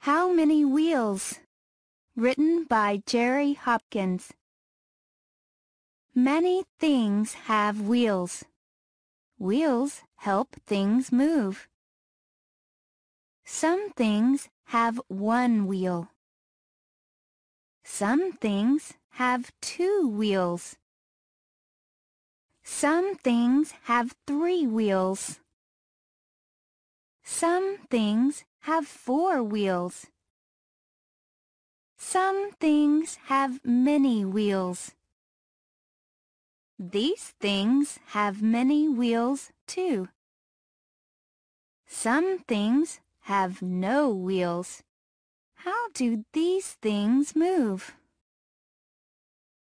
How Many Wheels? Written by Jerry Hopkins. Many things have wheels. Wheels help things move. Some things have one wheel. Some things have two wheels. Some things have three wheels. Some things have four wheels. Some things have many wheels. These things have many wheels too. Some things have no wheels. How do these things move?